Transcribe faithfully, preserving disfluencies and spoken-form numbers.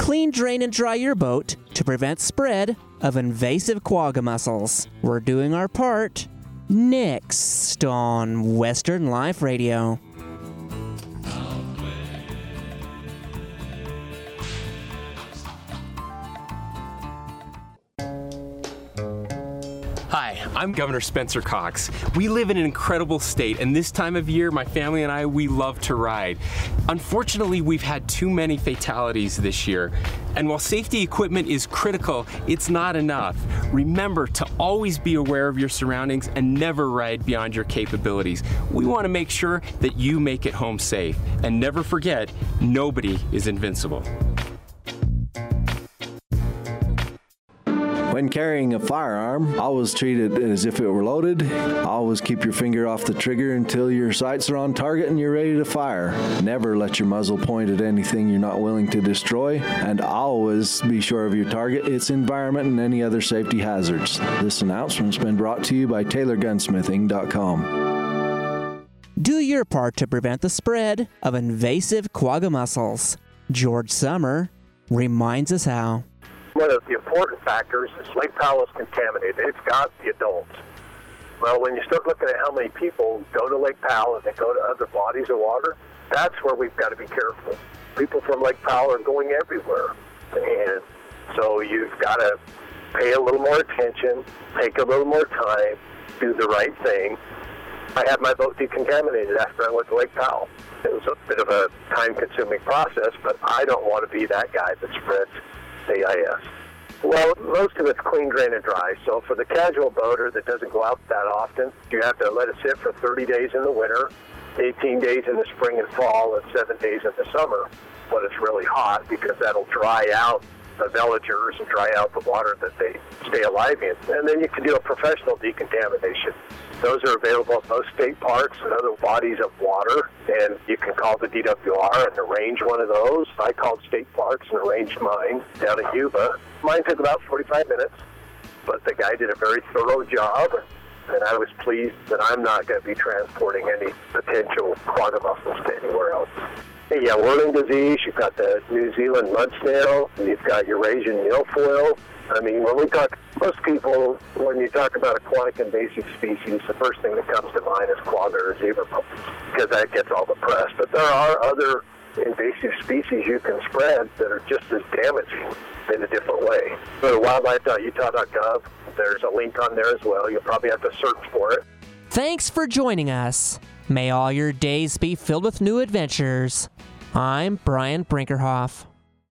Clean, drain, and dry your boat to prevent spread of invasive quagga mussels. We're doing our part next on Western Life Radio. Hi, I'm Governor Spencer Cox. We live in an incredible state, and this time of year, my family and I, we love to ride. Unfortunately, we've had too many fatalities this year, and while safety equipment is critical, it's not enough. Remember to always be aware of your surroundings and never ride beyond your capabilities. We want to make sure that you make it home safe, and never forget, nobody is invincible. When carrying a firearm, always treat it as if it were loaded. Always keep your finger off the trigger until your sights are on target and you're ready to fire. Never let your muzzle point at anything you're not willing to destroy. And always be sure of your target, its environment, and any other safety hazards. This announcement's been brought to you by Taylor Gunsmithing dot com. Do your part to prevent the spread of invasive quagga mussels. George Summer reminds us how. One of the important factors is Lake Powell is contaminated. It's got the adults. Well, when you start looking at how many people go to Lake Powell and they go to other bodies of water, that's where we've got to be careful. People from Lake Powell are going everywhere. And so you've got to pay a little more attention, take a little more time, do the right thing. I had my boat decontaminated after I went to Lake Powell. It was a bit of a time-consuming process, but I don't want to be that guy that spreads A I S. Well, most of it's clean, drain, and dry. So for the casual boater that doesn't go out that often, you have to let it sit for thirty days in the winter, eighteen days in the spring and fall, and seven days in the summer when it's really hot, because that'll dry out the veligers and dry out the water that they stay alive in. And then you can do a professional decontamination. Those are available at most state parks and other bodies of water, and you can call the D W R and arrange one of those. I called state parks and arranged mine down at Yuba. Mine took about forty-five minutes, but the guy did a very thorough job, and I was pleased that I'm not going to be transporting any potential quagga mussels to anywhere else. Yeah, whirling disease, you've got the New Zealand mud snail, you've got Eurasian milfoil. I mean, when we talk, most people, when you talk about aquatic invasive species, the first thing that comes to mind is quagga or zebra mussels, because that gets all the press. But there are other invasive species you can spread that are just as damaging in a different way. Go to wildlife dot utah dot gov. There's a link on there as well. You'll probably have to search for it. Thanks for joining us. May all your days be filled with new adventures. I'm Brian Brinkerhoff.